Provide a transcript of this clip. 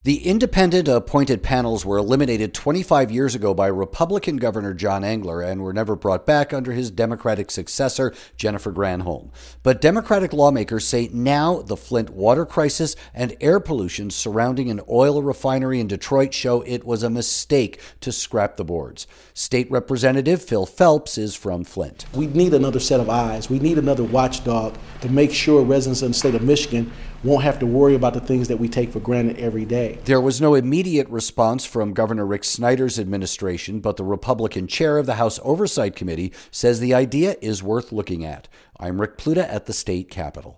The independent appointed panels were eliminated 25 years ago by Republican Governor John Engler and were never brought back under his Democratic successor, Jennifer Granholm. But Democratic lawmakers say now the Flint water crisis and air pollution surrounding an oil refinery in Detroit show it was a mistake to scrap the boards. State Representative Phil Phelps is from Flint. We need another set of eyes. We need another watchdog to make sure residents in the state of Michigan won't have to worry about the things that we take for granted every day. There was no immediate response from Governor Rick Snyder's administration, but the Republican chair of the House Oversight Committee says the idea is worth looking at. I'm Rick Pluta at the state capitol.